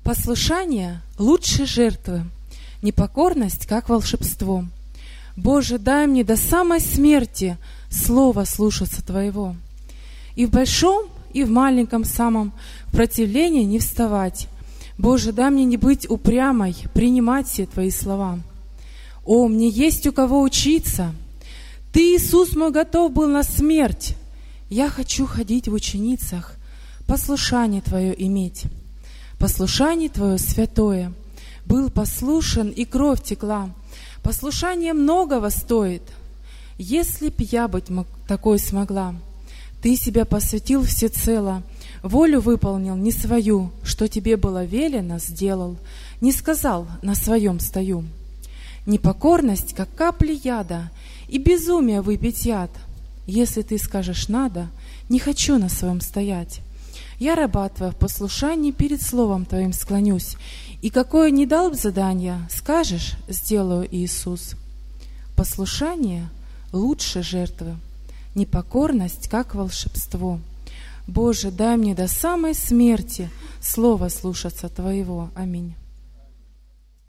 Послушание лучше жертвы, непокорность, как волшебство. Боже, дай мне до самой смерти слова слушаться Твоего. И в большом, и в маленьком самом противлении не вставать. Боже, дай мне не быть упрямой, принимать все Твои слова. О, мне есть у кого учиться. Ты, Иисус мой, готов был на смерть. Я хочу ходить в ученицах, послушание Твое иметь. Послушание Твое святое. Был послушен, и кровь текла. Послушание многого стоит. Если б я быть такой смогла. Ты себя посвятил всецело, волю выполнил не свою, что Тебе было велено, сделал, не сказал, на своем стою. Непокорность, как капли яда, и безумие выпить яд. Если Ты скажешь «надо», не хочу на своем стоять. Я, раба Твоя, в послушании перед Словом Твоим склонюсь, и какое ни дал б задание, скажешь, сделаю, Иисус. Послушание лучше жертвы, непокорность, как волшебство. Боже, дай мне до самой смерти слова слушаться Твоего. Аминь.